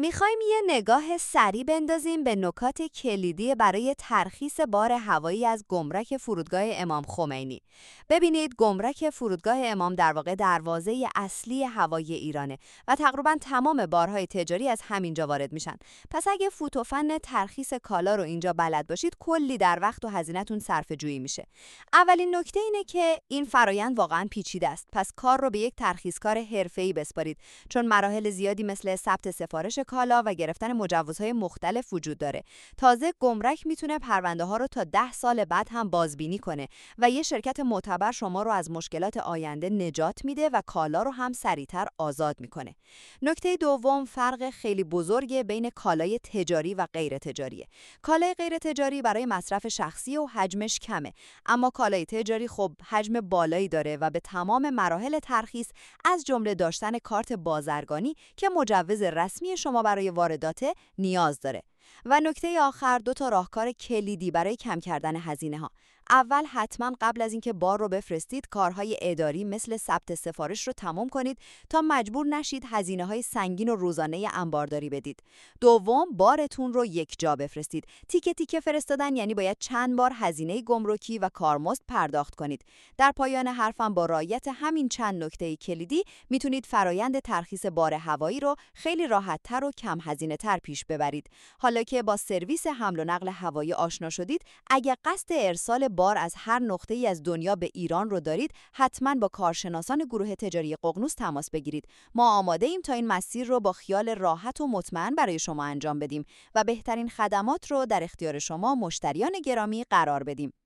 میخوایم یه نگاه سریع بندازیم به نکات کلیدی برای ترخیص بار هوایی از گمرک فرودگاه امام خمینی. ببینید گمرک فرودگاه امام در واقع دروازه اصلی هوایی ایرانه و تقریبا تمام بارهای تجاری از همینجا وارد میشن. پس اگه فوت و فن ترخیص کالا رو اینجا بلد باشید کلی در وقت و هزینه‌تون صرفه جویی میشه. اولین نکته اینه که این فرایند واقعا پیچیده است. پس کار رو به یک ترخیصکار حرفه‌ای بسپارید چون مراحل زیادی مثل ثبت سفارش کالا و گرفتن مجوزهای مختلف وجود داره. تازه گمرک میتونه پرونده ها رو تا 10 سال بعد هم بازبینی کنه و یه شرکت معتبر شما رو از مشکلات آینده نجات میده و کالا رو هم سریعتر آزاد میکنه. نکته دوم، فرق خیلی بزرگ بین کالای تجاری و غیر تجاریه. کالای غیر تجاری برای مصرف شخصی و حجمش کمه، اما کالای تجاری خب حجم بالایی داره و به تمام مراحل ترخیص از جمله داشتن کارت بازرگانی که مجوز رسمی شما برای وارداته نیاز داره. و نکته آخر، 2 تا راهکار کلیدی برای کم کردن هزینه‌ها. اول، حتما قبل از اینکه بار رو بفرستید کارهای اداری مثل ثبت سفارش رو تمام کنید تا مجبور نشید هزینه‌های سنگین و روزانه انبارداری بدید. دوم، بارتون رو یک جا بفرستید. تیکه تیکه فرستادن یعنی باید چند بار هزینه گمرکی و کارمزد پرداخت کنید. در پایان حرفم با رعایت همین چند نکته کلیدی میتونید فرایند ترخیص بار هوایی رو خیلی راحت‌تر و کم هزینه‌تر پیش ببرید. حالا که با سرویس حمل و نقل هوایی آشنا شدید، اگه قصد ارسال بار از هر نقطه‌ای از دنیا به ایران رو دارید، حتما با کارشناسان گروه تجاری ققنوس تماس بگیرید. ما آماده ایم تا این مسیر رو با خیال راحت و مطمئن برای شما انجام بدیم و بهترین خدمات رو در اختیار شما مشتریان گرامی قرار بدیم.